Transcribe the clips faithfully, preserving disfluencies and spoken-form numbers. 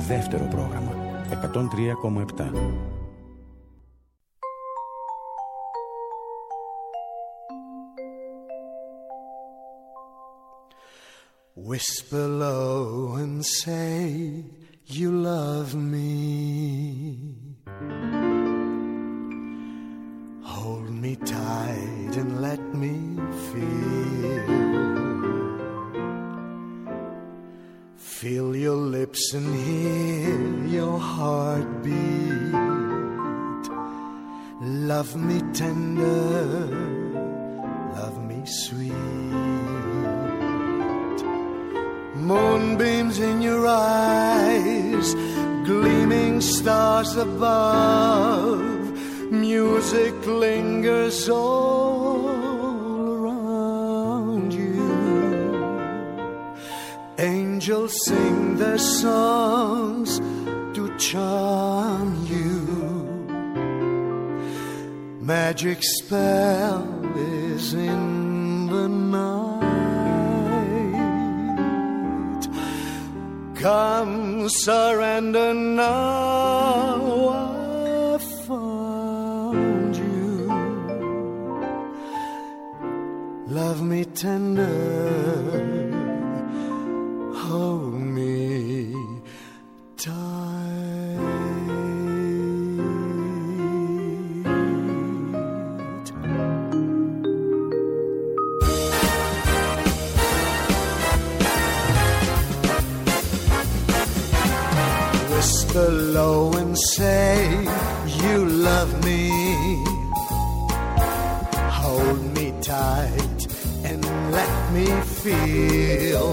δεύτερο πρόγραμμα, εκατόν τρία κόμμα επτά. Whisper low and say you love me. Hold me tight and let me feel. Feel your lips and hear your heartbeat. Love me tender, love me sweet. Moonbeams in your eyes, gleaming stars above. Music lingers all around you. Angels sing their songs to charm you. Magic spell is in the night. Come surrender now, I've found you. Love me tender, hold me tight. Whisper low and say you love me. Hold me tight and let me feel.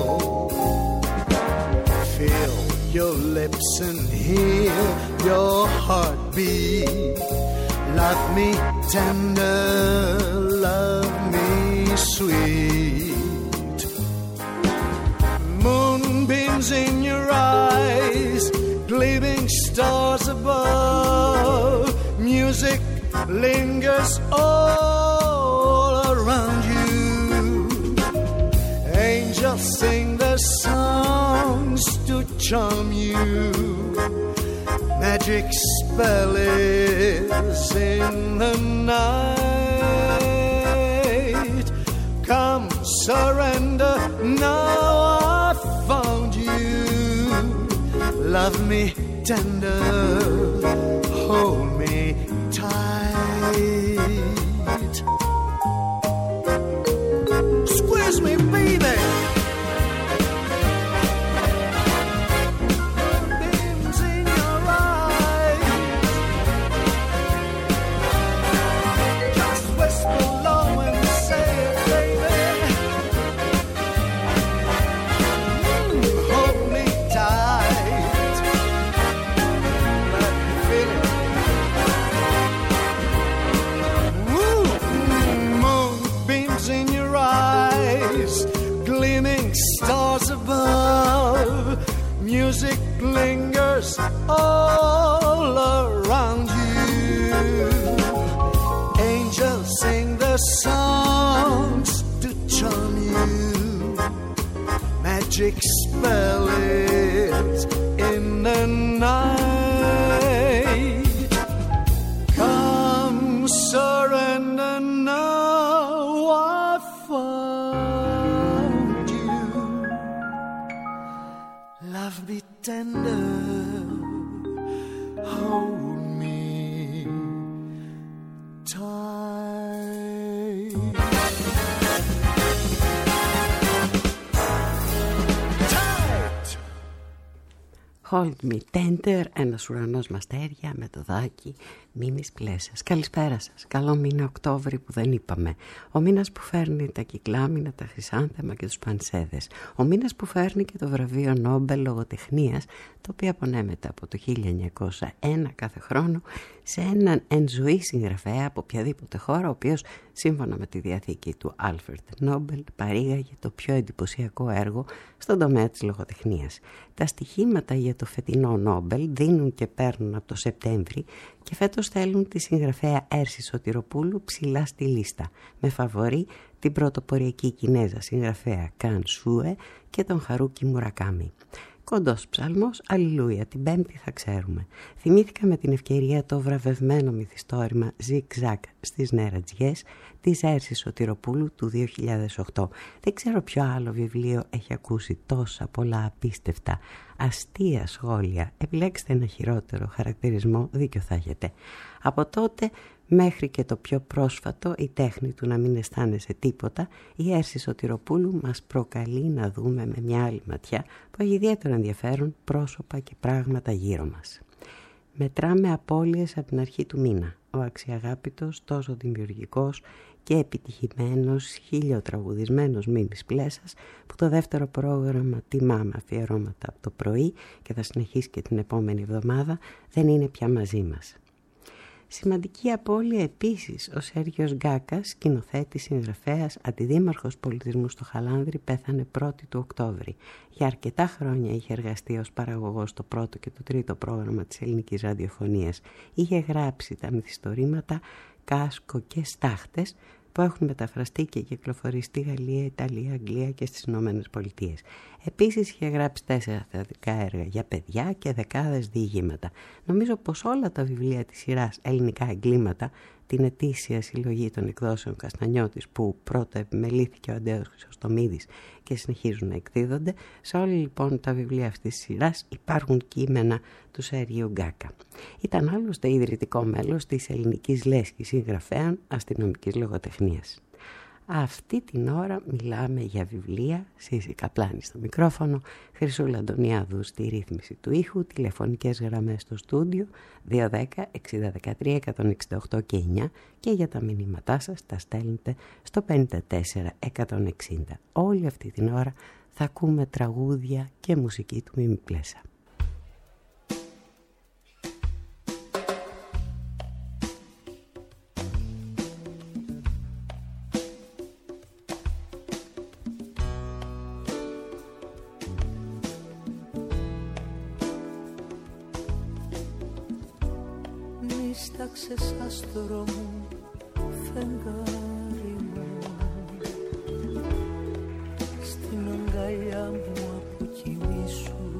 Feel your lips and hear your heartbeat. Love me tender, love me sweet. Moonbeams in your eyes, gleaming stars above. Music lingers all around you. Angels sing their songs to charm you. Magic spell is in the night. Come surrender now, I found you. Love me tender, hold me tight. Squeeze me, baby. Beams in your eyes. Just whisper low and say it, baby. Mm, hold me tight. Let me feel it. Woo! Moonbeams in your eyes, gleaming stars above. Music lingers all around you. Angels sing their songs to charm you. Magic spell is in the night. Come surrender now, I found you. Love me tender, hold me tight. Tight. Hold me tender, ένας ουρανός μαστέρια με το δάκι Μίμης Πλέσσας. Καλησπέρα σας. Καλό μήνα Οκτώβρη που δεν είπαμε. Ο μήνας που φέρνει τα κυκλάμινα, τα χρυσάνθεμα και τους πανσέδες. Ο μήνας που φέρνει και το βραβείο Νόμπελ λογοτεχνίας, το οποίο απονέμεται από το χίλια εννιακόσια ένα κάθε χρόνο σε έναν εν ζωή συγγραφέα από οποιαδήποτε χώρα, ο οποίος σύμφωνα με τη διαθήκη του Άλφρεντ Νόμπελ παρήγαγε το πιο εντυπωσιακό έργο στον τομέα της λογοτεχνίας. Τα στοιχήματα για το φετινό Νόμπελ δίνουν και παίρνουν από το Σεπτέμβρη και φέτος θέλουν τη συγγραφέα Έρση Σωτηροπούλου ψηλά στη λίστα, με φαβορί την πρωτοποριακή Κινέζα συγγραφέα Καν Σούε και τον Χαρούκι Μουρακάμι. Κοντός ψαλμός, αλληλούια, την Πέμπτη θα ξέρουμε. Θυμήθηκα με την ευκαιρία το βραβευμένο μυθιστόρημα «Ζικ-Ζακ» στις νερατζιές της Έρσης Σωτηροπούλου του δύο χιλιάδες οκτώ. Δεν ξέρω ποιο άλλο βιβλίο έχει ακούσει τόσα πολλά απίστευτα, αστεία σχόλια. Επιλέξτε ένα χειρότερο χαρακτηρισμό, δίκιο θα έχετε. Από τότε μέχρι και το πιο πρόσφατο, η τέχνη του να μην αισθάνεσαι τίποτα, η Έρση Σωτηροπούλου μας προκαλεί να δούμε με μια άλλη ματιά που έχει ιδιαίτερο ενδιαφέρον πρόσωπα και πράγματα γύρω μας. Μετράμε απώλειες από την αρχή του μήνα. Ο αξιαγάπητος, τόσο δημιουργικός και επιτυχημένος, χιλιοτραγουδισμένος Μίμης Πλέσας, που το δεύτερο πρόγραμμα τιμάμε αφιερώματα από το πρωί και θα συνεχίσει και την επόμενη εβδομάδα, δεν είναι πια μαζί μας. Σημαντική απώλεια επίσης, ο Σέργιος Γκάκας, σκηνοθέτης, συγγραφέας, αντιδήμαρχος πολιτισμού στο Χαλάνδρη, πέθανε πρώτη του Οκτώβρη. Για αρκετά χρόνια είχε εργαστεί ως παραγωγός στο πρώτο και το τρίτο πρόγραμμα της ελληνικής ραδιοφωνίας. Είχε γράψει τα μυθιστορήματα «Κάσκο» και «Στάχτες», που έχουν μεταφραστεί και κυκλοφορήσει στη Γαλλία, Ιταλία, Αγγλία και στις Ηνωμένες Πολιτείες. Επίσης είχε γράψει τέσσερα θεατρικά έργα για παιδιά και δεκάδες διηγήματα. Νομίζω πως όλα τα βιβλία της σειράς «Ελληνικά εγκλήματα», την ετήσια συλλογή των εκδόσεων Καστανιώτης που πρώτα επιμελήθηκε ο Αντέος Χρυσοστομίδης και συνεχίζουν να εκδίδονται, σε όλα λοιπόν τα βιβλία αυτής της σειράς υπάρχουν κείμενα του Σέργιου Γκάκα. Ήταν άλλωστε ιδρυτικό μέλος της Ελληνικής Λέσχης Συγγραφέων Αστυνομικής Λογοτεχνίας. Αυτή την ώρα μιλάμε για βιβλία. Σύση Καπλάνη στο μικρόφωνο, Χρυσούλα Αντωνιάδου στη ρύθμιση του ήχου, τηλεφωνικές γραμμές στο στούντιο δύο δέκα εξήντα δεκατρία εκατόν εξήντα οκτώ και εννιά και για τα μηνύματά σας τα στέλνετε στο πενήντα τέσσερα εκατόν εξήντα. Όλη αυτή την ώρα θα ακούμε τραγούδια και μουσική του Μίμη Πλέσα. Νίσταξες άστρο μου, φεγγάρι μου, στην αγκαλιά μου αποκοιμήσου.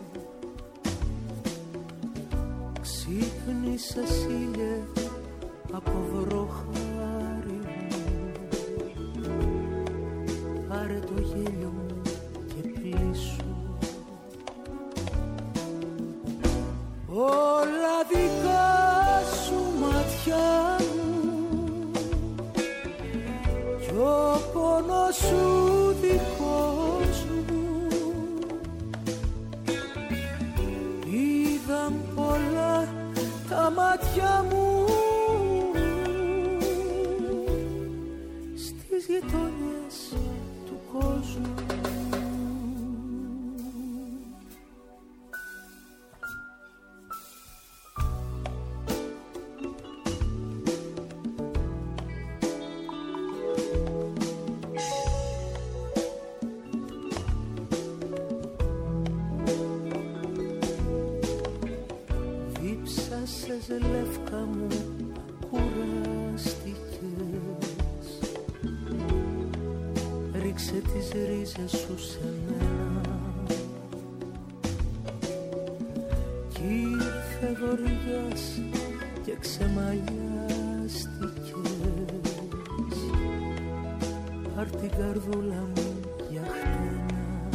Ξύπνησες ήλιε από βροχάρι μου, πάρε το γέλιο μου και πλήσου. Όλα δικά σου μάτια μου κι ο πόνος σου δικός μου, είδαν πολλά τα μάτια μου στις γειτονιές του κόσμου. Λεύκα μου κουράστηκες, ρίξε τις ρίζες σου σε μένα κι ήρθε βοριάς και ξεμαλιάστηκες. Πάρ' την καρδούλα μου για χτένα,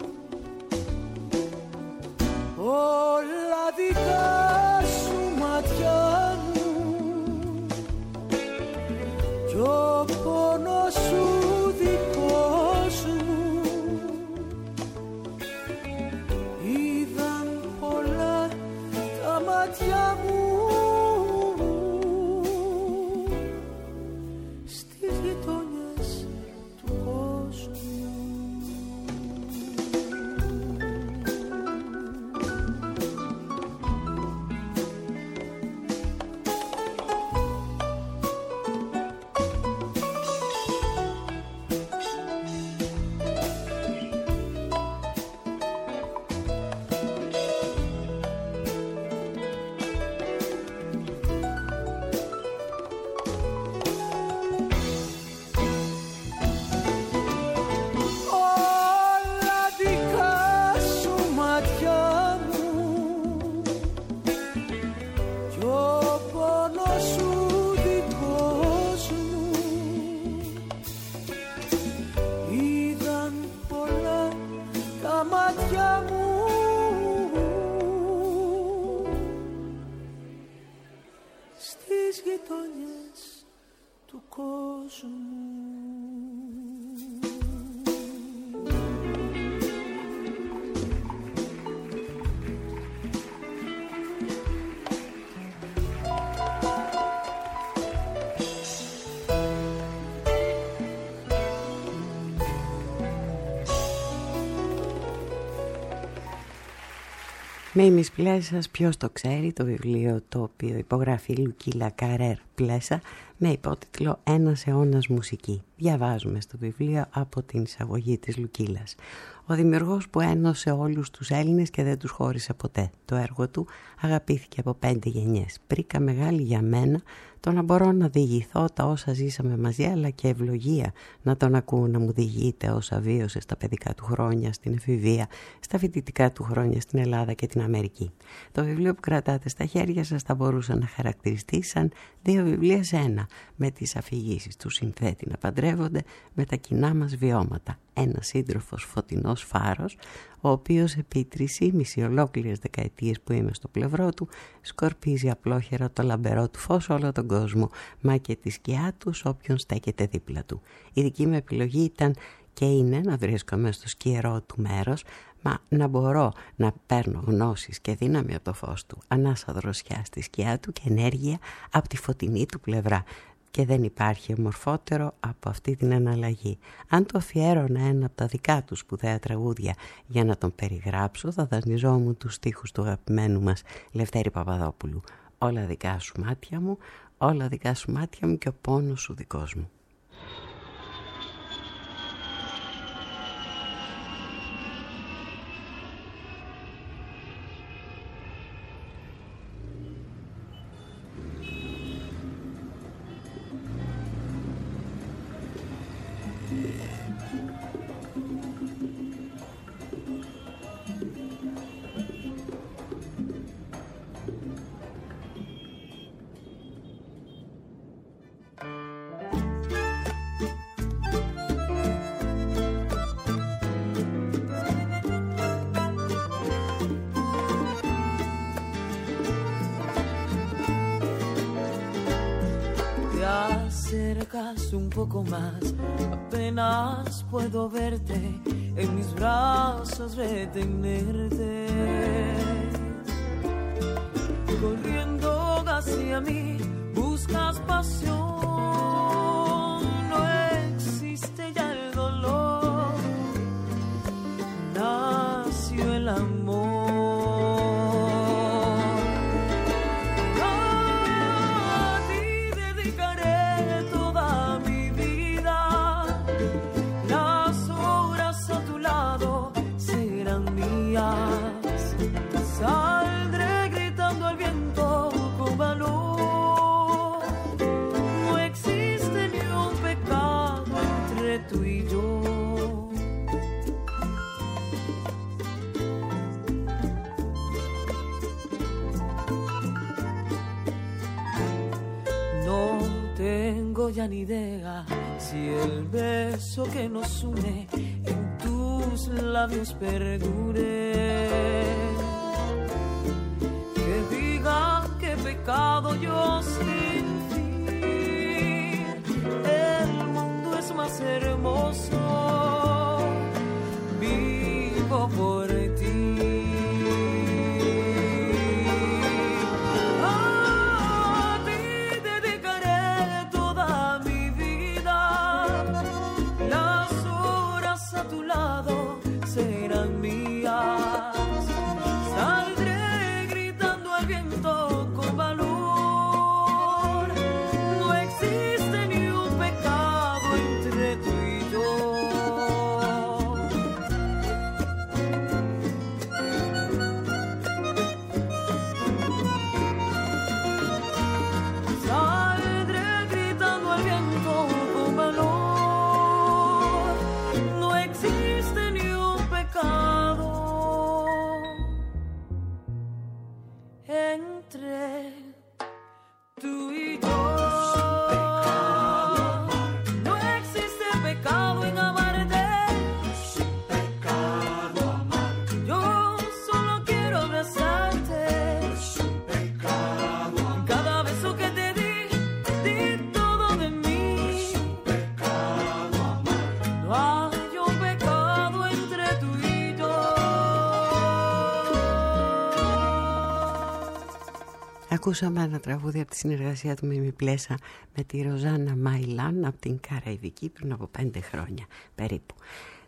όλα δικά μάτια μου κι ο πόνος σου δικός μου, είδαν πολλά τα μάτια μου στις γειτονιές του κόσμου. Μίμης Πλέσας, ποιος το ξέρει, το βιβλίο το οποίο υπογράφει η Λουκίλα Καρέρ Πλέσα με υπότιτλο «Ένας αιώνας μουσική». Διαβάζουμε στο βιβλίο από την εισαγωγή της Λουκίλας. Ο δημιουργός που ένωσε όλους τους Έλληνες και δεν τους χώρισε ποτέ. Το έργο του αγαπήθηκε από πέντε γενιές. Πρίκα μεγάλη για μένα το να μπορώ να διηγηθώ τα όσα ζήσαμε μαζί, αλλά και ευλογία να τον ακούω να μου διηγείται όσα βίωσε στα παιδικά του χρόνια, στην εφηβεία, στα φοιτητικά του χρόνια στην Ελλάδα και την Αμερική. Το βιβλίο που κρατάτε στα χέρια σας θα μπορούσε να χαρακτηριστεί σαν δύο βιβλία σε ένα, με τις αφηγήσεις του συνθέτη να παντρεύονται με τα κοινά μας βιώματα. Ένα σύντροφος φωτεινός φάρος, ο οποίος επί τρισήμιση ολόκληρες δεκαετίες που είμαι στο πλευρό του σκορπίζει απλόχερα το λαμπερό του φως όλο τον κόσμο, μα και τη σκιά του όποιον στέκεται δίπλα του. Η δική μου επιλογή ήταν και είναι να βρίσκομαι στο σκιερό του μέρος, μα να μπορώ να παίρνω γνώσεις και δύναμη από το φως του, ανάσα δροσιά στη σκιά του και ενέργεια από τη φωτεινή του πλευρά. Και δεν υπάρχει ομορφότερο από αυτή την αναλλαγή. Αν το αφιέρωνα ένα από τα δικά του σπουδαία τραγούδια για να τον περιγράψω, θα δανειζόμουν τους στίχους του αγαπημένου μας Λευτέρη Παπαδόπουλου. Όλα δικά σου μάτια μου, όλα δικά σου μάτια μου και ο πόνος σου δικός μου. Un poco más, apenas puedo verte en mis brazos, retenerte. Corriendo hacia mí, buscas pasión, no existe ya el dolor, nació el amor. Saldré gritando al viento con valor. No existe ni un pecado entre tú y yo. No tengo ya ni idea si el beso que nos une en tus labios perdure. Que digan que pecado yo sin ti. El mundo es más hermoso. Vivo por ti. A ti dedicaré toda mi vida. Las horas a tu lado serán mías. Saldré gritando al viento con valor. No existe ni un pecado entre tú y yo. Saldré gritando al viento con valor. No existe ni un pecado entre tú y yo. No existe pecado en amarte. Yo solo quiero abrazarte. Cada beso que te di, di todo de mí. No hay un pecado entre tú y yo. Ακούσαμε ένα τραγούδι από τη συνεργασία του Μίμη Πλέσα με τη Ροζάνα Μαϊλάν από την Καραϊβική πριν από πέντε χρόνια περίπου.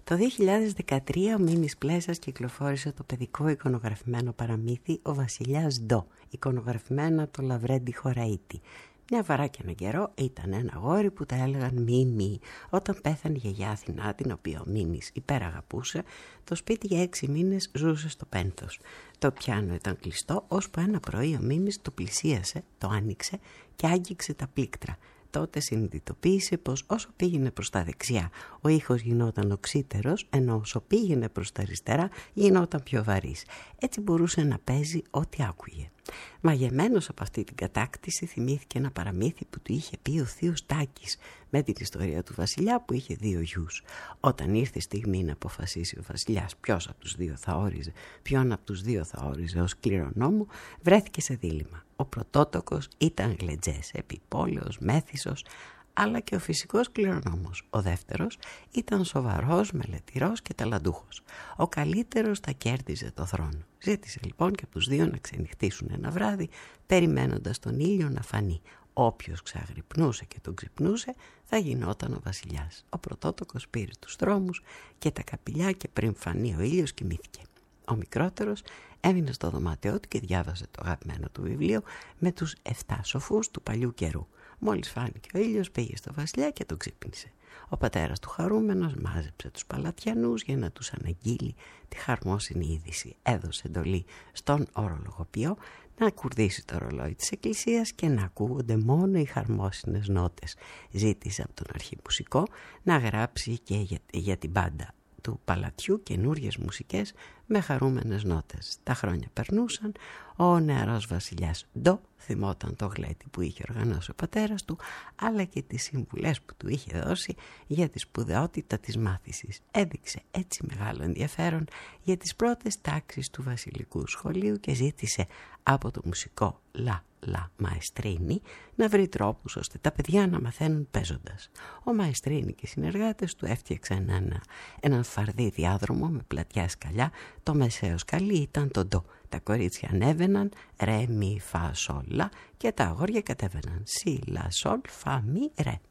Το δύο χιλιάδες δεκατρία ο Μίμης Πλέσας κυκλοφόρησε το παιδικό εικονογραφημένο παραμύθι «Ο Βασιλιάς Ντο», εικονογραφημένο από το Λαβρέντι Χωραΐτη. Μια φορά και έναν καιρό ήταν ένα αγόρι που τα έλεγαν Μίμη. Όταν πέθανε η γιαγιά Αθηνά, την οποία ο Μίμης υπεραγαπούσε, το σπίτι για έξι μήνες ζούσε στο πένθος. Το πιάνο ήταν κλειστό, ώσπου ένα πρωί ο Μίμης το πλησίασε, το άνοιξε και άγγιξε τα πλήκτρα. Τότε συνειδητοποίησε πως όσο πήγαινε προς τα δεξιά ο ήχος γινόταν οξύτερος, ενώ όσο πήγαινε προς τα αριστερά γινόταν πιο βαρύς. Έτσι μπορούσε να παίζει ό,τι άκουγε. Μαγεμένος από αυτή την κατάκτηση θυμήθηκε ένα παραμύθι που του είχε πει ο θείος Τάκης με την ιστορία του βασιλιά που είχε δύο γιους. Όταν ήρθε η στιγμή να αποφασίσει ο βασιλιάς ποιος από τους δύο θα όριζε, ποιον από τους δύο θα όριζε ως κληρονόμο, βρέθηκε σε δίλημμα. Ο πρωτότοκος ήταν Γλεντζές, επιπόλαιος, μέθησος, αλλά και ο φυσικός κληρονόμος. Ο δεύτερος ήταν σοβαρός, μελετηρός και ταλαντούχος. Ο καλύτερος θα κέρδιζε το θρόνο. Ζήτησε λοιπόν και από τους δύο να ξενυχτήσουν ένα βράδυ, περιμένοντας τον ήλιο να φανεί. Όποιος ξαγρυπνούσε και τον ξυπνούσε θα γινόταν ο βασιλιάς. Ο πρωτότοκος πήρε τους δρόμους και τα καπηλιά και πριν φανεί ο ήλιος κοιμήθηκε. Ο μικρότερος έμεινε στο δωμάτιό του και διάβαζε το αγαπημένο του βιβλίο με τους εφτά σοφούς του παλιού καιρού. Μόλις φάνηκε ο ήλιος πήγε στο βασιλιά και τον ξύπνησε. Ο πατέρας του χαρούμενος μάζεψε τους παλατιανούς για να τους αναγγείλει τη χαρμόσυνη είδηση. Έδωσε εντολή στον ορολογοποιό να κουρδίσει το ρολόι της εκκλησίας και να ακούγονται μόνο οι χαρμόσυνες νότες. Ζήτησε από τον αρχιμουσικό να γράψει και για, για την μπάντα του παλατιού καινούριες μουσικές με χαρούμενες νότες. Τα χρόνια περνούσαν, ο νεαρός βασιλιάς Ντο θυμόταν το γλέντι που είχε οργανώσει ο πατέρας του, αλλά και τις συμβουλές που του είχε δώσει για τη σπουδαιότητα της μάθησης. Έδειξε έτσι μεγάλο ενδιαφέρον για τις πρώτες τάξεις του βασιλικού σχολείου και ζήτησε από το μουσικό Λα Λα Μαεστρίνη να βρει τρόπους ώστε τα παιδιά να μαθαίνουν παίζοντας. Ο Μαεστρίνη και οι συνεργάτες του έφτιαξαν ένα, έναν φαρδί διάδρομο με πλατιά σκαλιά. Το μεσαίο σκαλί ήταν το Ντο. Τα κορίτσια ανέβαιναν ρε μι φα σολ λα και τα αγόρια κατέβαιναν σι λα σολ φα μι ρε.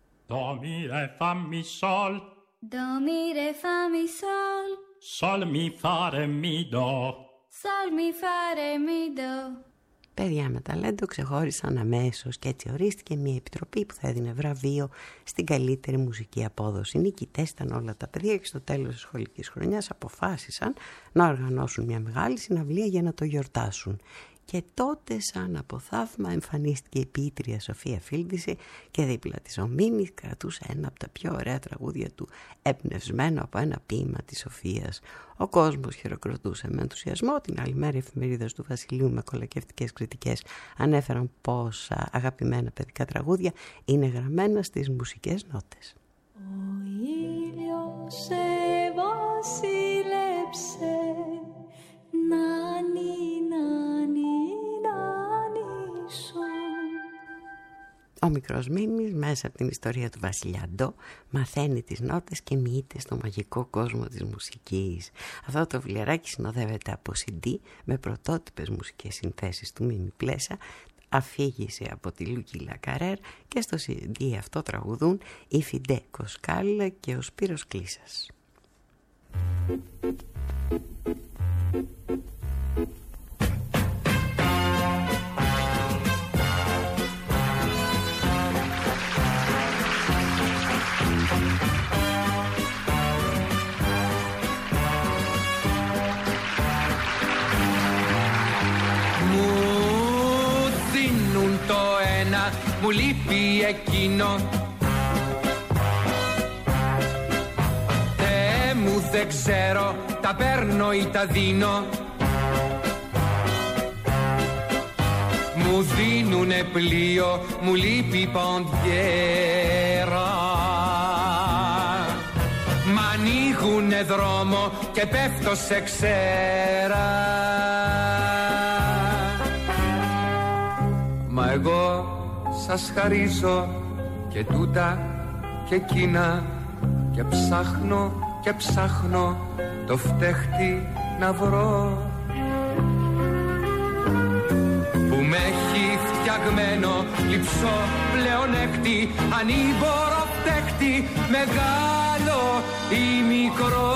Do mi re fa mi sol. Do mi re fa mi sol. Sol mi fa re mi do. Sol mi fa re mi do. Παιδιά με ταλέντο ξεχώρισαν αμέσως και έτσι ορίστηκε μια επιτροπή που θα έδινε βραβείο στην καλύτερη μουσική απόδοση. Οι νικητές ήταν όλα τα παιδιά και στο τέλος της σχολικής χρονιάς αποφάσισαν να οργανώσουν μια μεγάλη συναυλία για να το γιορτάσουν. Και τότε σαν από θαύμα εμφανίστηκε η ποιήτρια Σοφία Φίλντιση και δίπλα της ο Μίμης κρατούσε ένα από τα πιο ωραία τραγούδια του, εμπνευσμένο από ένα ποίημα της Σοφίας. Ο κόσμος χειροκροτούσε με ενθουσιασμό. Την άλλη μέρα οι εφημερίδες του Βασιλείου με κολακευτικές κριτικές ανέφεραν πόσα αγαπημένα παιδικά τραγούδια είναι γραμμένα στις μουσικές νότες. Ο ήλιος σε βασίλεψε, νάνι, νάνι, νάνι σου. Ο μικρός Μίμης μέσα από την ιστορία του βασιλιά Ντο μαθαίνει τις νότες και μοιείται στο μαγικό κόσμο της μουσικής. Αυτό το βιβλιαράκι συνοδεύεται από σι ντι με πρωτότυπες μουσικές συνθέσεις του Μίμη Πλέσα, αφήγηση από τη Λούκη Λακαρέρ και στο σι ντι αυτό τραγουδούν η Φιντέ Κοσκάλ και ο Σπύρος Κλίσας. Μου λείπει εκείνο. Θεέ μου δεν ξέρω, τα παίρνω ή τα δίνω. Μου δίνουνε πλοίο, μου λείπει ποντιέρα. Μ' ανοίγουνε δρόμο και πέφτω σε ξέρα. Μα εγώ σας χαρίζω και τούτα και εκείνα και ψάχνω και ψάχνω το φταίχτη να βρω που με έχει φτιαγμένο λειψό πλεονέκτη ανήμπορο φταίχτη μεγάλο ή μικρό.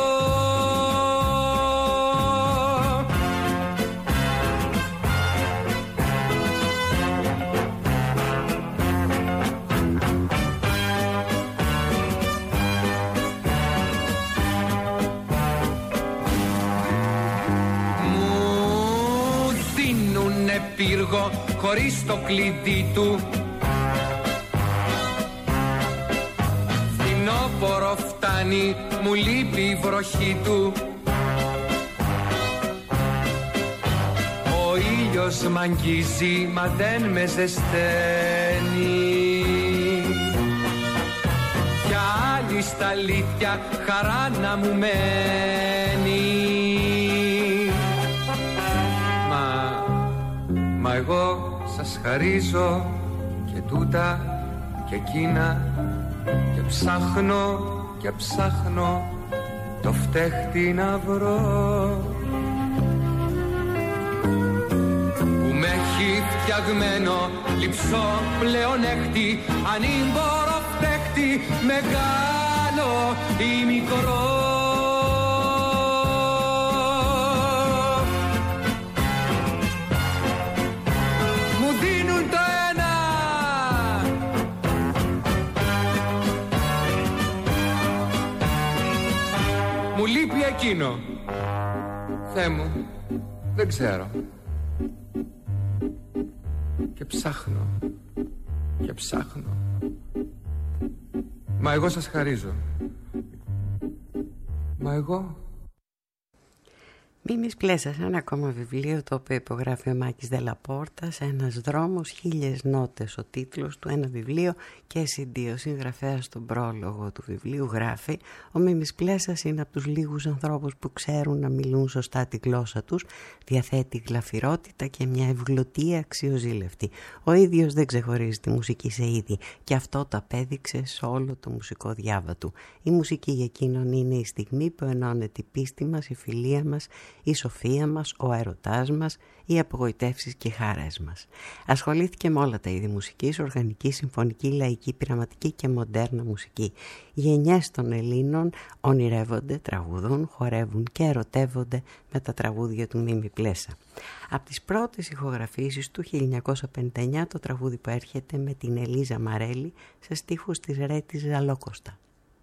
Πύργο χωρίς το κλειδί του, φθινόπορο φτάνει, μου λείπει η βροχή του. Ο ήλιος μ' αγγίζει, μα δεν με ζεσταίνει. Για άλλη στα αλήθεια χαρά να μου μένει. Μα εγώ σας χαρίζω και τούτα και εκείνα, και ψάχνω και ψάχνω το φταίχτη να βρω, που με έχει φτιαγμένο λειψό πλεονέκτη, ανήμπορο φταίχτη, μεγάλο ή μικρό. Εκείνο, Θεέ μου, δεν ξέρω. Και ψάχνω και ψάχνω. Μα εγώ σας χαρίζω. Μα εγώ. Μίμης Πλέσας, ένα ακόμα βιβλίο το οποίο υπογράφει ο Μάκης Δελαπόρτας, ένας δρόμος, χίλιες νότες ο τίτλος του, ένα βιβλίο και σι ντι. Ο συγγραφέας στον πρόλογο του βιβλίου γράφει: ο Μίμης Πλέσας είναι από τους λίγους ανθρώπους που ξέρουν να μιλούν σωστά τη γλώσσα τους, διαθέτει γλαφυρότητα και μια ευγλωτία αξιοζήλευτη. Ο ίδιος δεν ξεχωρίζει τη μουσική σε είδη και αυτό το απέδειξε σε όλο το μουσικό διάβα του. Η μουσική για εκείνον είναι η στιγμή που ενώνεται η πίστη μας, η φιλία μας, η σοφία μας, ο έρωτάς μας, οι απογοητεύσεις και οι χαρές μας. Ασχολήθηκε με όλα τα είδη μουσικής, οργανική, συμφωνική, λαϊκή, πειραματική και μοντέρνα μουσική. Οι γενιές των Ελλήνων ονειρεύονται, τραγουδούν, χορεύουν και ερωτεύονται με τα τραγούδια του Μίμη Πλέσα. Από τις πρώτες ηχογραφήσεις του χίλια εννιακόσια πενήντα εννιά το τραγούδι που έρχεται με την Ελίζα Μαρέλη σε στίχους της Ρέτης Ζαλόκοστα.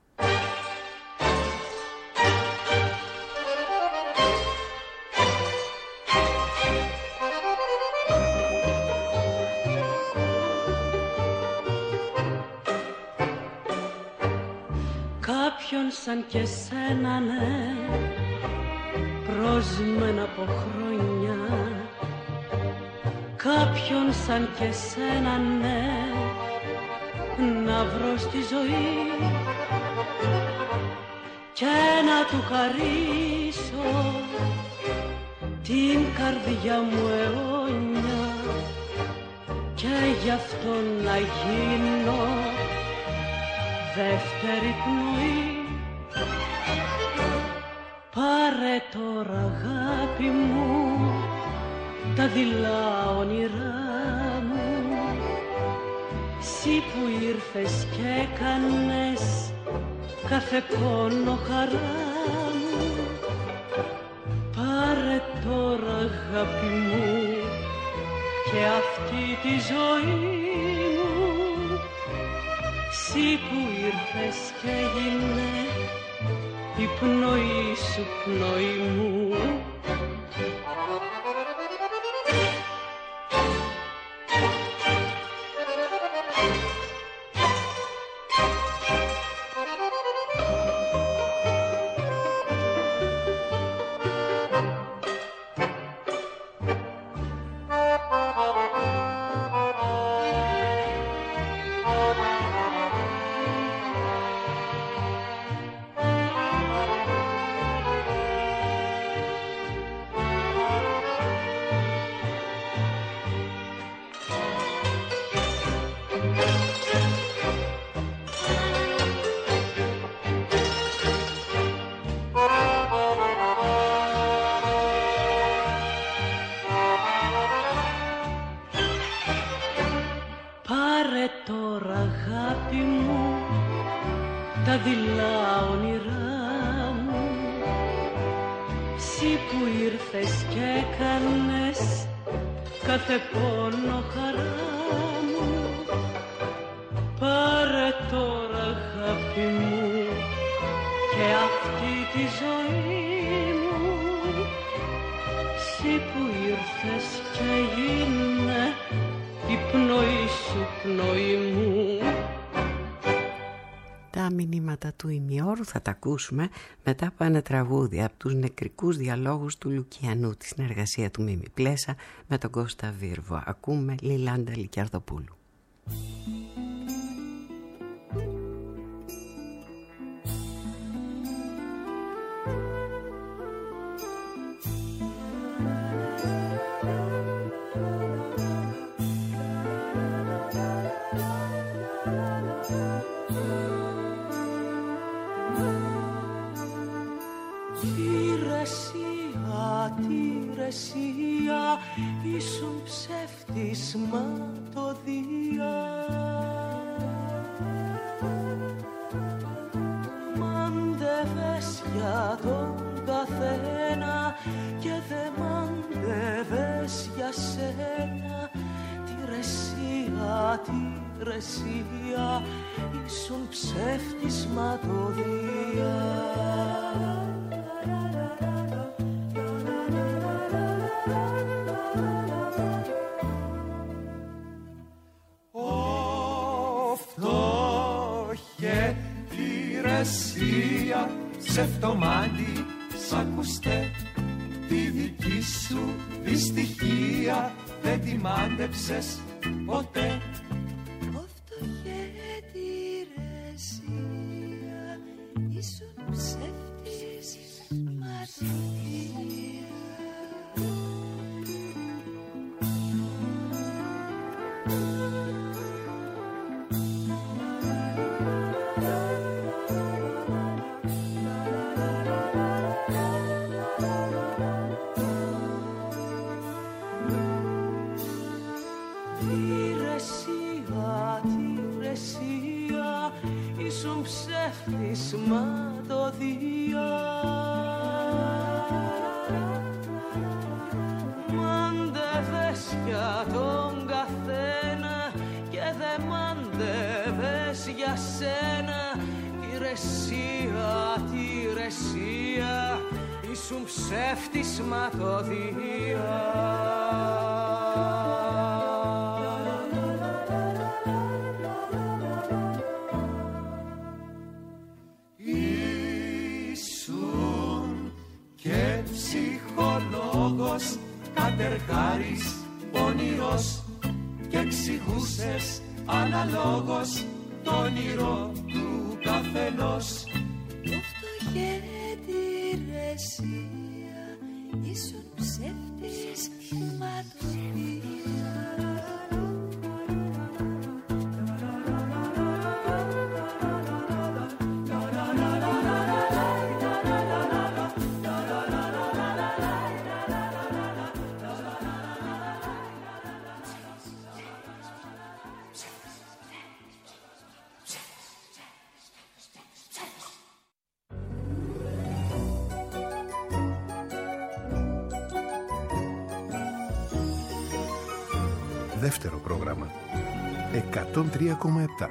Κάποιον σαν και σένα, ναι, πρόσμενα από χρόνια. Κάποιον σαν και σένα, ναι, να βρω στη ζωή και να του χαρίσω την καρδιά μου αιώνια και γι' αυτό να γίνω δεύτερη πνοή. Πάρε τώρα αγάπη μου τα δειλά όνειρά μου, σύ που ήρθες και έκανες κάθε πόνο χαρά μου. Πάρε τώρα αγάπη μου και αυτή τη ζωή μου, σύ που ήρθες και έγινε η πνοή σου πνοή μου. Εσύ που ήρθες και έκανες κάθε πόνο χαρά μου, πάρε τώρα αγάπη μου και αυτή τη ζωή μου. Εσύ που ήρθες και γίνε η πνοή σου πνοή μου. Τα μηνύματα του ημιώρου θα τα ακούσουμε μετά από ένα τραγούδι από τους νεκρικούς διαλόγους του Λουκιανού, τη συνεργασία του Μίμη Πλέσα με τον Κώστα Βίρβο. Ακούμε Λιλάντα Λικιαρδοπούλου. Ήσουν ψεύτης ματωδία. Μάντευες για τον καθένα και δε μάντευες για σένα. Τη ρεσία, τη ρεσία, ήσουν ψεύτης ματωδία. Ψευτομάτι, σ' ακουστέ, τη δική σου δυστυχία δεν τη μάντεψες ποτέ. Φτωχέ τη ρεσία, ήσουν ψεύτης ματωδία. Ματωδία. Μάντευες για τον καθένα και δε μάντευες για σένα. Τη ρεσία, τη ρεσία, ήσουν ψεύτης ματωδία. Κατεργάρης πονηρός και εξηγούσες αναλόγως το όνειρο του καθενός. Το φτωχέ τη ρεσία, ήσουν ψεύτης ματωδία. Δεύτερο πρόγραμμα εκατόν τρία κόμμα επτά.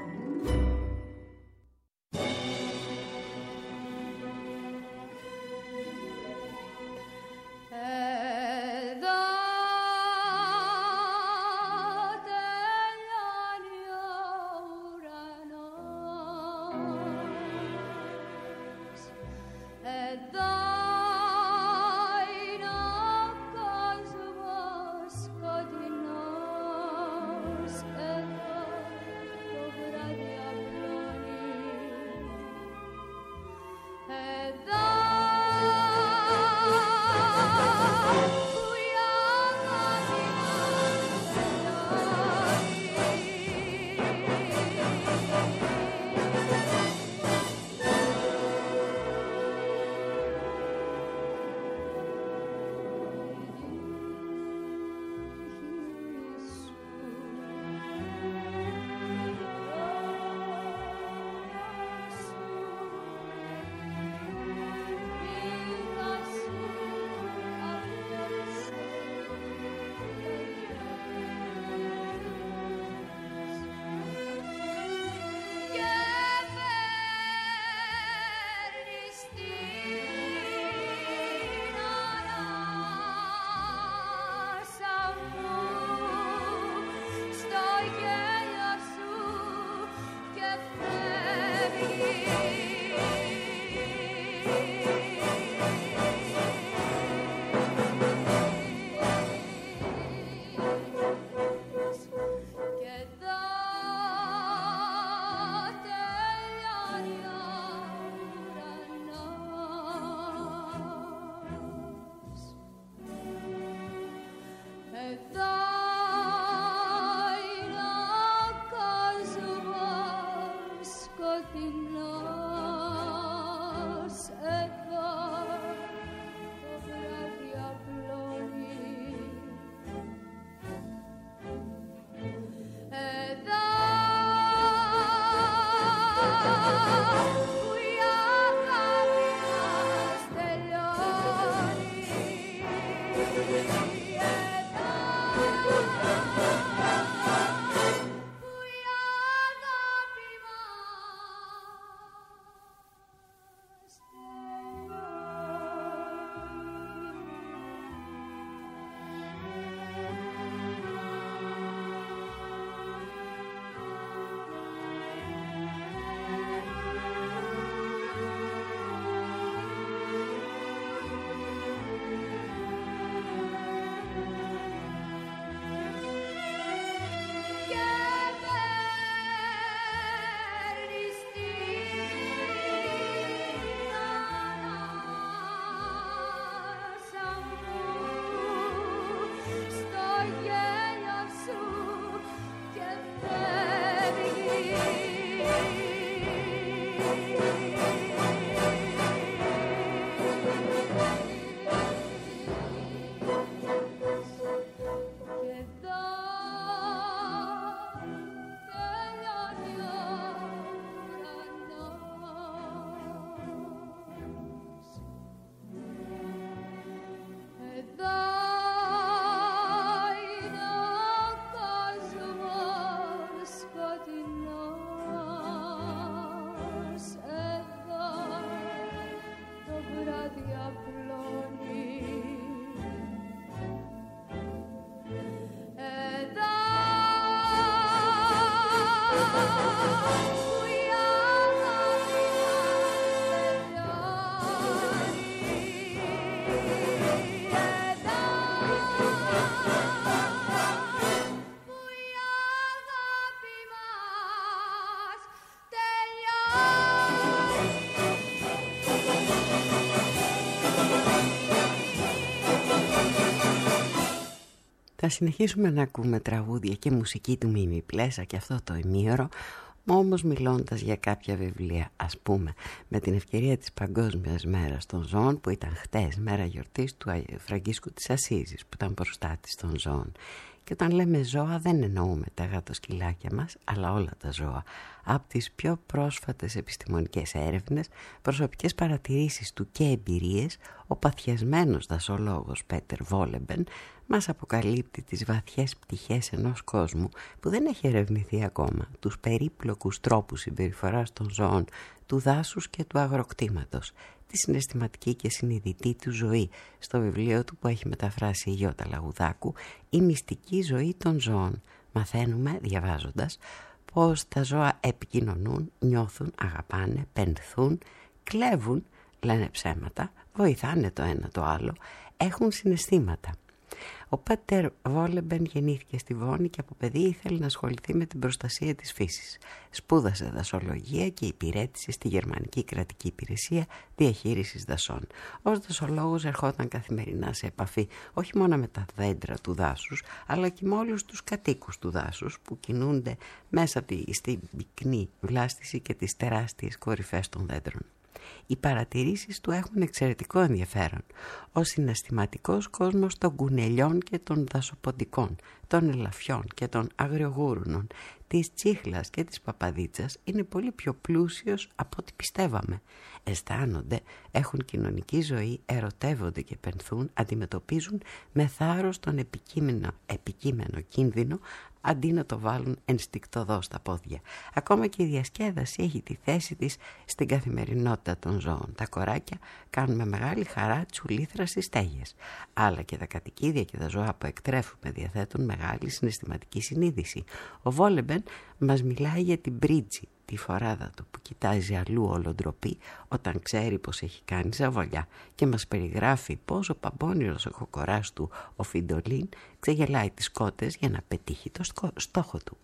Σκοτεινός εδώ το βράδυ. Θα συνεχίσουμε να ακούμε τραγούδια και μουσική του Μίμη Πλέσα και αυτό το ημίωρο, όμως μιλώντας για κάποια βιβλία, ας πούμε με την ευκαιρία της Παγκόσμιας Μέρας των Ζώων που ήταν χτες, μέρα γιορτής του Φραγκίσκου της Ασσίζης που ήταν προστάτης των ζώων. Και όταν λέμε ζώα δεν εννοούμε τα γατοσκυλάκια μας, αλλά όλα τα ζώα. Από τις πιο πρόσφατες επιστημονικές έρευνες, προσωπικές παρατηρήσεις του και εμπειρίες, ο παθιασμένος δασολόγος Πέτερ Βόλεμπεν μας αποκαλύπτει τις βαθιές πτυχές ενός κόσμου που δεν έχει ερευνηθεί ακόμα, τους περίπλοκους τρόπους συμπεριφοράς των ζώων, του δάσους και του αγροκτήματος, τη συναισθηματική και συνειδητή του ζωή, στο βιβλίο του που έχει μεταφράσει η Γιώτα Λαγουδάκου, «Η μυστική ζωή των ζώων». Μαθαίνουμε, διαβάζοντας, πως τα ζώα επικοινωνούν, νιώθουν, αγαπάνε, πενθούν, κλέβουν, λένε ψέματα, βοηθάνε το ένα το άλλο, έχουν συναισθήματα. Ο Πέτερ Βόλεμπεν γεννήθηκε στη Βόνη και από παιδί ήθελε να ασχοληθεί με την προστασία της φύσης. Σπούδασε δασολογία και υπηρέτησε στη Γερμανική Κρατική Υπηρεσία Διαχείρισης Δασών. Ως δασολόγος ερχόταν καθημερινά σε επαφή όχι μόνο με τα δέντρα του δάσους, αλλά και με όλους τους κατοίκους του δάσους που κινούνται μέσα στην πυκνή βλάστηση και τις τεράστιες κορυφές των δέντρων. Οι παρατηρήσεις του έχουν εξαιρετικό ενδιαφέρον. Ο συναισθηματικός κόσμος των κουνελιών και των δασοποντικών, των ελαφιών και των αγριογούρουνων, της τσίχλας και της παπαδίτσας είναι πολύ πιο πλούσιος από ό,τι πιστεύαμε. Αισθάνονται, έχουν κοινωνική ζωή, ερωτεύονται και πενθούν, αντιμετωπίζουν με θάρρος τον επικείμενο, επικείμενο κίνδυνο, αντί να το βάλουν ενστικτωδό στα πόδια. Ακόμα και η διασκέδαση έχει τη θέση της στην καθημερινότητα των ζώων. Τα κοράκια κάνουν με μεγάλη χαρά τσουλήθρα στις στέγες. Αλλά και τα κατοικίδια και τα ζώα που εκτρέφουμε διαθέτουν μεγάλη συναισθηματική συνείδηση. Ο Βόλεμπεν μας μιλάει για την Μπρίτζη, τη φοράδα του που κοιτάζει αλλού όλο ντροπή όταν ξέρει πως έχει κάνει ζαβολιά, και μας περιγράφει πως ο παμπώνυρος ο κοκοράς του, ο Φιντολίν, ξεγελάει τις κότες για να πετύχει το στόχο του.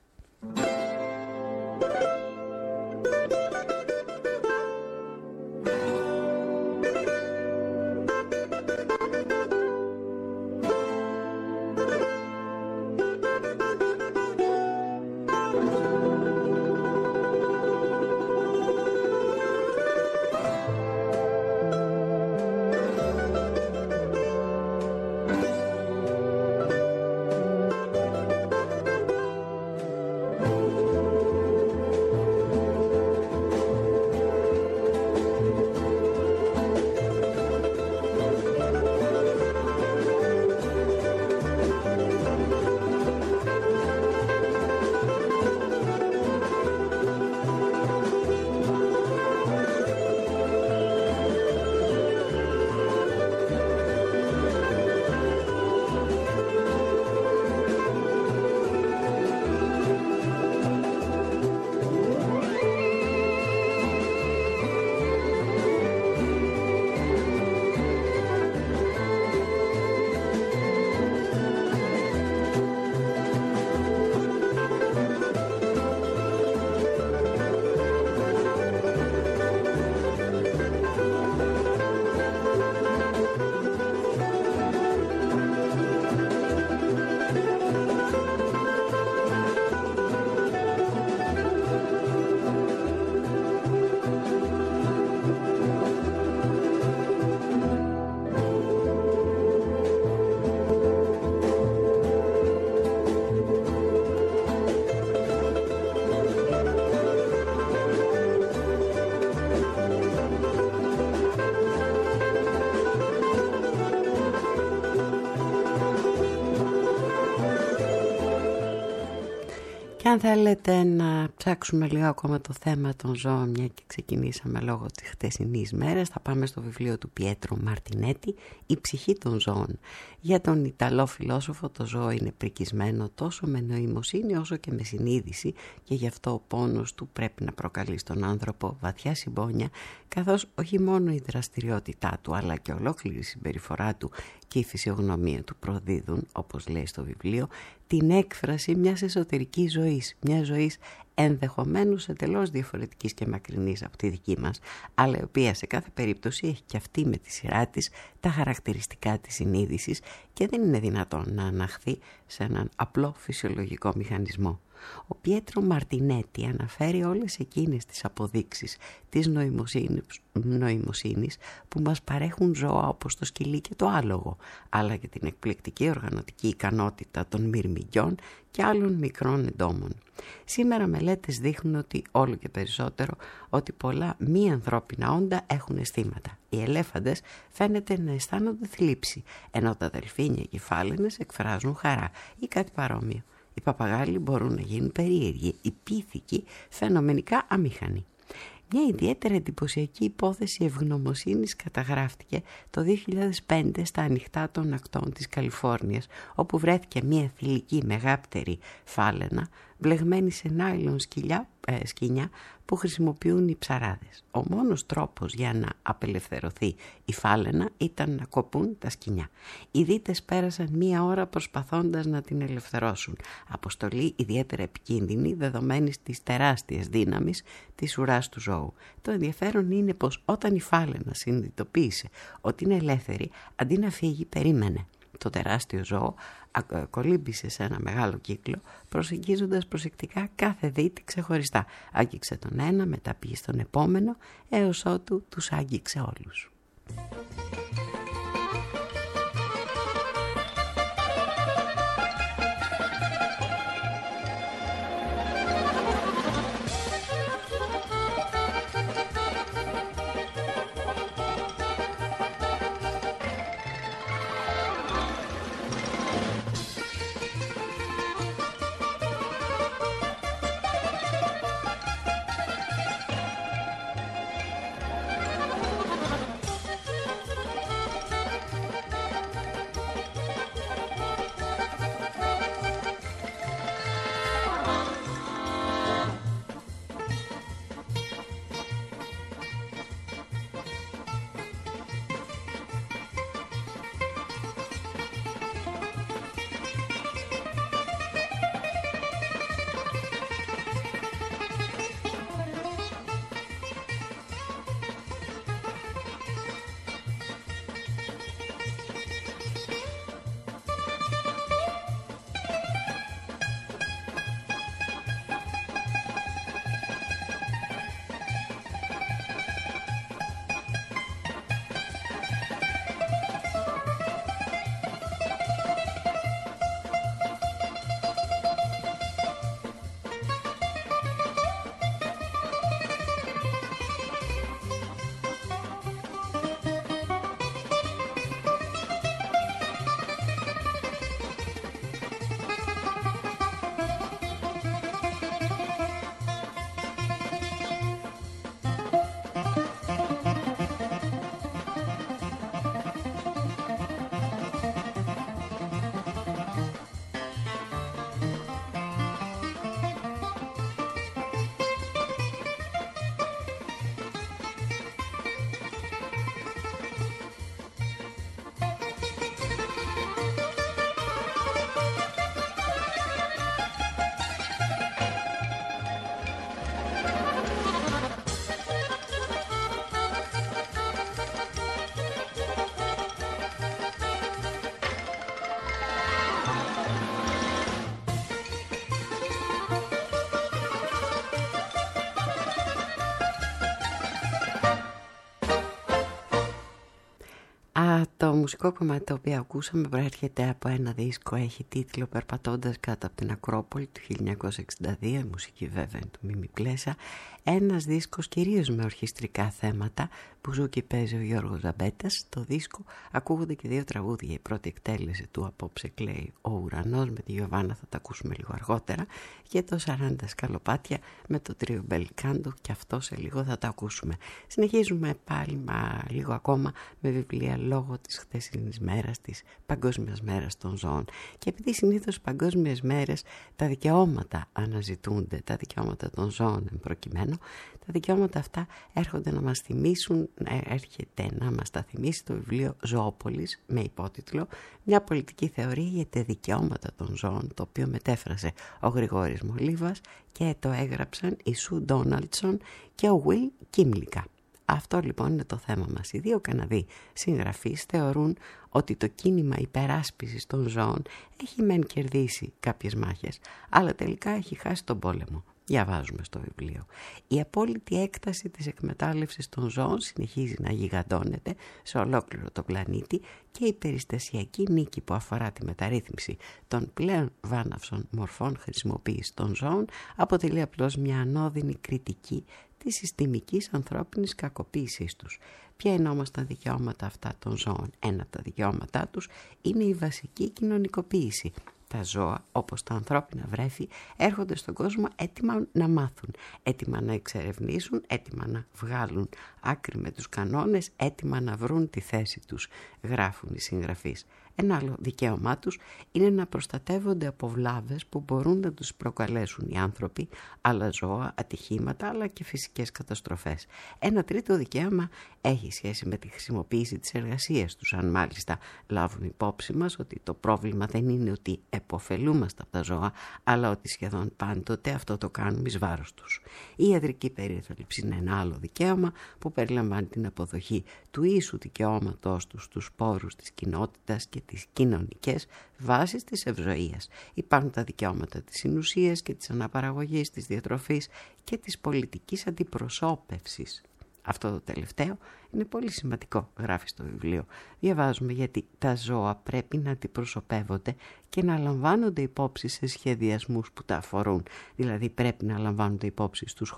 Και αν θέλετε να ψάξουμε λίγο ακόμα το θέμα των ζώων, μια και ξεκινήσαμε λόγω της χτεσινής μέρας, θα πάμε στο βιβλίο του Πιέτρο Μαρτινέτη, «Η ψυχή των ζώων». Για τον Ιταλό φιλόσοφο το ζώο είναι πρικισμένο τόσο με νοημοσύνη όσο και με συνείδηση, και γι' αυτό ο πόνος του πρέπει να προκαλεί στον άνθρωπο βαθιά συμπόνια, καθώς όχι μόνο η δραστηριότητά του αλλά και ολόκληρη η συμπεριφορά του και η φυσιογνωμία του προδίδουν, όπως λέει στο βιβλίο, την έκφραση μιας εσωτερικής ζωής, μιας ζωής ενδεχομένως εντελώς διαφορετικής και μακρινής από τη δική μας, αλλά η οποία σε κάθε περίπτωση έχει και αυτή με τη σειρά της τα χαρακτηριστικά της συνείδησης και δεν είναι δυνατόν να αναχθεί σε έναν απλό φυσιολογικό μηχανισμό. Ο Πιέτρο Μαρτινέτη αναφέρει όλες εκείνες τις αποδείξεις της νοημοσύνης, νοημοσύνης που μας παρέχουν ζώα όπως το σκυλί και το άλογο, αλλά και την εκπληκτική οργανωτική ικανότητα των μυρμηγκιών και άλλων μικρών εντόμων. Σήμερα μελέτες δείχνουν ότι όλο και περισσότερο ότι πολλά μη ανθρώπινα όντα έχουν αισθήματα. Οι ελέφαντες φαίνεται να αισθάνονται θλίψη, ενώ τα δελφίνια και οι φάλαινες εκφράζουν χαρά ή κάτι παρόμοιο. Οι παπαγάλοι μπορούν να γίνουν περίεργοι, οι πίθηκοι φαινομενικά αμήχανοι. Μια ιδιαίτερα εντυπωσιακή υπόθεση ευγνωμοσύνης καταγράφτηκε το δύο χιλιάδες πέντε στα ανοιχτά των ακτών της Καλιφόρνιας, όπου βρέθηκε μια θηλυκή μεγάπτερη φάλαινα βλεγμένη σε νάιλον σκυλιά, ε, σκοινιά που χρησιμοποιούν οι ψαράδες. Ο μόνος τρόπος για να απελευθερωθεί η φάλαινα ήταν να κοπούν τα σκοινιά. Οι δίτες πέρασαν μία ώρα προσπαθώντας να την ελευθερώσουν. Αποστολή ιδιαίτερα επικίνδυνη δεδομένης της τεράστιας δύναμης της ουράς του ζώου. Το ενδιαφέρον είναι πως όταν η φάλαινα συνειδητοποίησε ότι είναι ελεύθερη, αντί να φύγει περίμενε. Το τεράστιο ζώο κολύμπησε σε ένα μεγάλο κύκλο, προσεγγίζοντας προσεκτικά κάθε δίτη ξεχωριστά. Άγγιξε τον ένα, μετά πήγε στον επόμενο, έως ότου τους άγγιξε όλους. Α, το μουσικό κομμάτι το οποίο ακούσαμε προέρχεται από ένα δίσκο, έχει τίτλο «Περπατώντας κάτω από την Ακρόπολη» του χίλια εννιακόσια εξήντα δύο, η μουσική βέβαια του Μίμη Πλέσα. Ένας δίσκος κυρίως με ορχιστρικά θέματα, που ζω και παίζει ο Γιώργος Ζαμπέτας. Στο δίσκο ακούγονται και δύο τραγούδια. Η πρώτη εκτέλεση του «Απόψε κλαίει ο ουρανός» με τη Γιωβάνα, θα τα ακούσουμε λίγο αργότερα, και το σαράντα σκαλοπάτια με το τρίο Μπελκάντο, και αυτό σε λίγο θα τα ακούσουμε. Συνεχίζουμε πάλι μα λίγο ακόμα με βιβλία λόγω της χθεσινής μέρας, της Παγκόσμιας Μέρας των Ζώων. Και επειδή συνήθως παγκόσμιες μέρες τα δικαιώματα αναζητούνται, τα δικαιώματα των ζώων εν προκειμένου, τα δικαιώματα αυτά έρχονται να μας θυμίσουν έρχεται να μας τα θυμίσει το βιβλίο Ζωόπολης με υπότιτλο «Μια πολιτική θεωρία για τα δικαιώματα των ζώων», το οποίο μετέφρασε ο Γρηγόρης Μολίβας και το έγραψαν η Σου Ντόναλτσον και ο Will Κίμλικα. Αυτό λοιπόν είναι το θέμα μας. Οι δύο Καναδοί συγγραφείς θεωρούν ότι το κίνημα υπεράσπισης των ζώων έχει μεν κερδίσει κάποιες μάχες, αλλά τελικά έχει χάσει τον πόλεμο. Διαβάζουμε στο βιβλίο. Η απόλυτη έκταση της εκμετάλλευσης των ζώων συνεχίζει να γιγαντώνεται σε ολόκληρο το πλανήτη και η περιστασιακή νίκη που αφορά τη μεταρρύθμιση των πλέον βάναυσων μορφών χρησιμοποίησης των ζώων αποτελεί απλώς μια ανώδυνη κριτική της συστημικής ανθρώπινης κακοποίησής τους. Ποια είναι όμως τα δικαιώματα αυτά των ζώων? Ένα από τα δικαιώματά τους είναι η βασική κοινωνικοποίηση. Τα ζώα, όπως τα ανθρώπινα βρέφη, έρχονται στον κόσμο έτοιμα να μάθουν, έτοιμα να εξερευνήσουν, έτοιμα να βγάλουν άκρη με τους κανόνες, έτοιμα να βρουν τη θέση τους, γράφουν οι συγγραφείς. Ένα άλλο δικαίωμά τους είναι να προστατεύονται από βλάβες που μπορούν να τους προκαλέσουν οι άνθρωποι, άλλα ζώα, ατυχήματα, αλλά και φυσικές καταστροφές. Ένα τρίτο δικαίωμα έχει σχέση με τη χρησιμοποίηση της εργασίας τους, αν μάλιστα λάβουν υπόψη μας ότι το πρόβλημα δεν είναι ότι επωφελούμαστε από τα ζώα, αλλά ότι σχεδόν πάντοτε αυτό το κάνουμε εις βάρος τους. Η ιατρική περίθαλψη είναι ένα άλλο δικαίωμα που περιλαμβάνει την αποδοχή του ίσου δικαιώματός τους στους πόρους της κοινότητας και τις κοινωνικές βάσεις της ευζοίας. Υπάρχουν τα δικαιώματα της συνουσίας και της αναπαραγωγής, της διατροφής και της πολιτικής αντιπροσώπευσης. Αυτό το τελευταίο είναι πολύ σημαντικό, γράφει στο βιβλίο. Διαβάζουμε γιατί τα ζώα πρέπει να αντιπροσωπεύονται και να λαμβάνονται υπόψη σε σχεδιασμούς που τα αφορούν. Δηλαδή πρέπει να λαμβάνονται υπόψη στους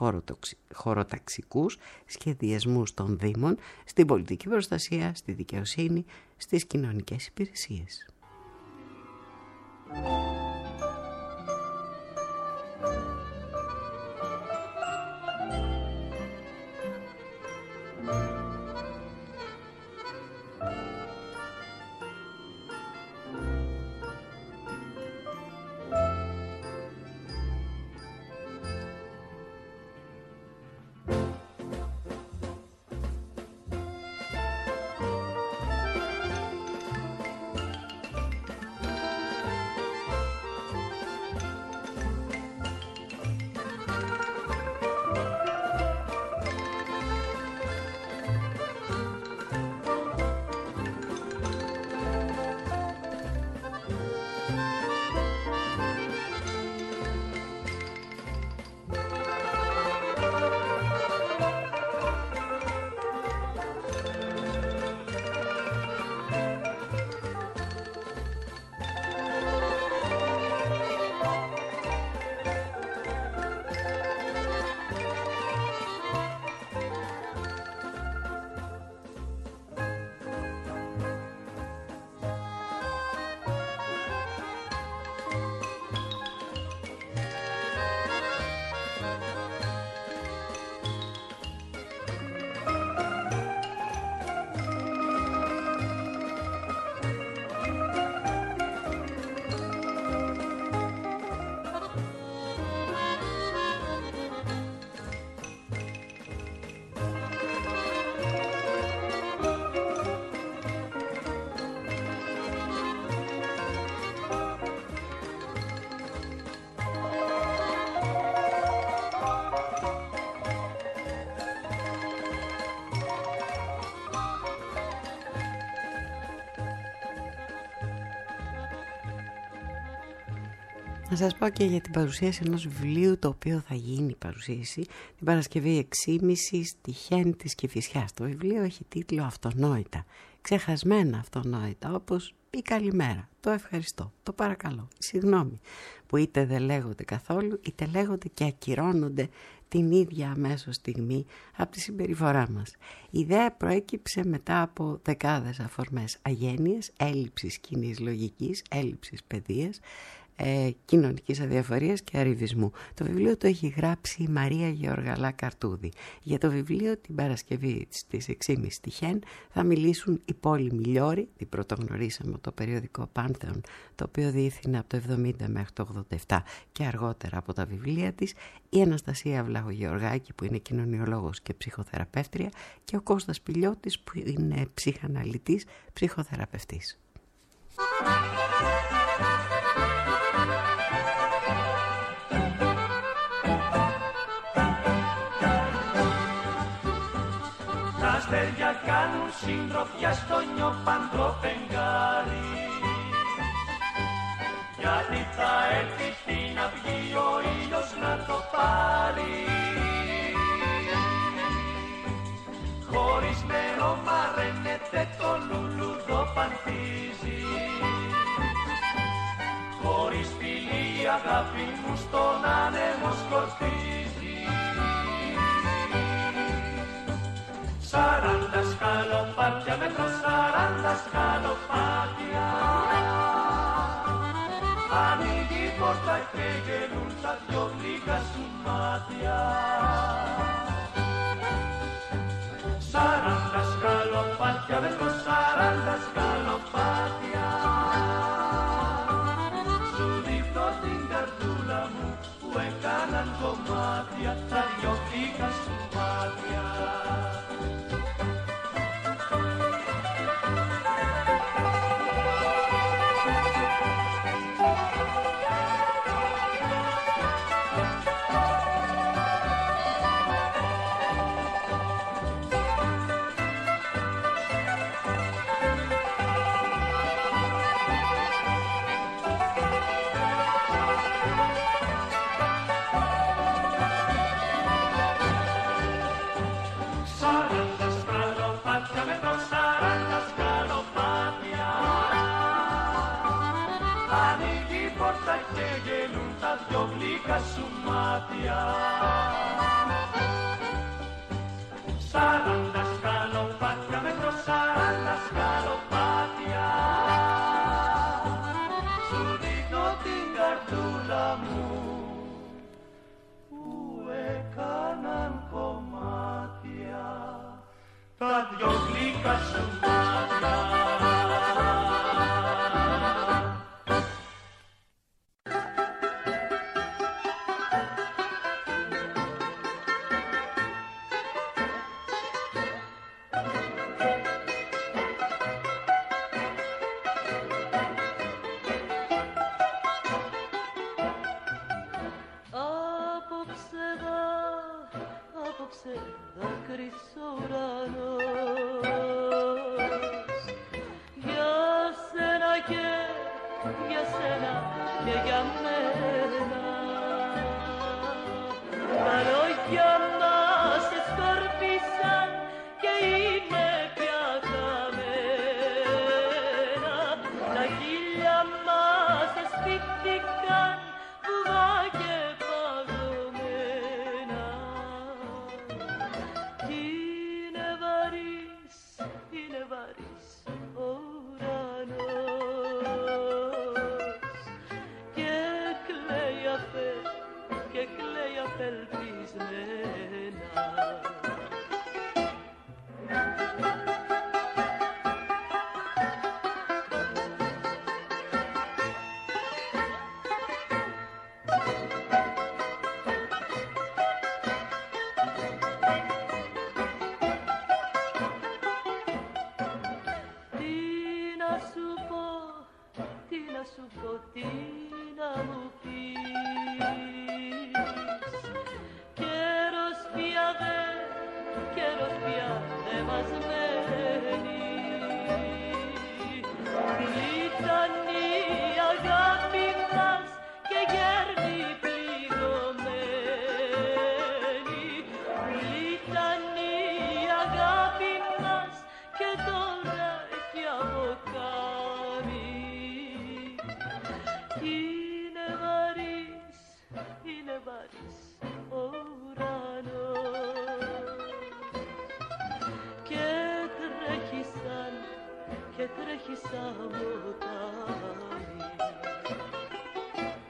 χωροταξικούς σχεδιασμούς των δήμων, στην πολιτική προστασία, στη δικαιοσύνη, στις κοινωνικές υπηρεσίες. Να σας πω και για την παρουσίαση ενός βιβλίου, το οποίο θα γίνει παρουσίαση την Παρασκευή έξι και μισή στη Χέννη της Κηφισιάς. Το βιβλίο έχει τίτλο «Αυτονόητα». Ξεχασμένα αυτονόητα, όπως η καλημέρα, το ευχαριστώ, το παρακαλώ, συγγνώμη, που είτε δεν λέγονται καθόλου, είτε λέγονται και ακυρώνονται την ίδια αμέσως στιγμή από τη συμπεριφορά μας. Η ιδέα προέκυψε μετά από δεκάδες αφορμές αγένειες, έλλειψης κοινής λογικής, έλλειψης παιδείας, ε, κοινωνικής αδιαφορίας και arrivisμού. Το βιβλίο το έχει γράψει η Μαρία Γεωργαλά Καρτούδη. Για το βιβλίο την Παρασκευή στις έξι και μισή στη Χέν θα μιλήσουν η Πόλη Μιλιόρη, την πρωτογνωρίσαμε το περιοδικό Πάνθεον, το οποίο διεύθυνε από το εβδομήντα μέχρι το ογδόντα επτά και αργότερα από τα βιβλία της, η Αναστασία Βλαχογεωργάκη που είναι κοινωνιολόγος και ψυχοθεραπεύτρια και ο Κώστας Πηλιώτης που είναι ψυχαναλυτής, ψυχοθεραπευτής. Τα αστέρια κάνουν συντροφιά στο νιοπαντρό φεγγάρι, γιατί θα έρθει στην αυγή ο ήλιος να το πάρει. Χωρισμένο μαραίνεται το λουλούδο πανθίζει, χωρίς φιλή η αγάπη μου στον άνεμο σκορπίζει. Σαράντα σκαλοπάτια μέτρο, σαράντα σκαλοπάτια, ανοίγει η πόρτα και γελούν τα δυο γλυκά σου μάτια. Σαράντα σκαλοπάτια μέτρο, σαράντα σκαλοπάτια, σου δείχνω την καρδούλα μου που έκαναν κομμάτια τα δυο γλυκά σου μάτια. Σου μάτια. Σαράντα σκαλοπάτια μέτρο, σαράντα σκαλοπάτια, σου δείχνω την καρδούλα μου που έκαναν κομμάτια τα δυο γλυκά σου μάτια. και τρέχει σαν ποτάμι.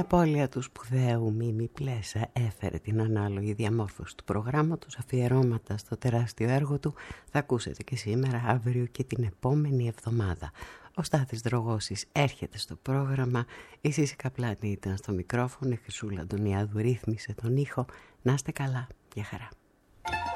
απώλεια του σπουδαίου Μίμη Πλέσα έφερε την ανάλογη διαμόρφωση του προγράμματος, αφιερώματα στο τεράστιο έργο του θα ακούσετε και σήμερα, αύριο και την επόμενη εβδομάδα. Ο Στάθης Δρογώσης έρχεται στο πρόγραμμα, η Σύση Καπλάνη ήταν στο μικρόφωνο, η Χρυσούλα Αντωνιάδου ρύθμισε τον ήχο. Να είστε καλά, για χαρά.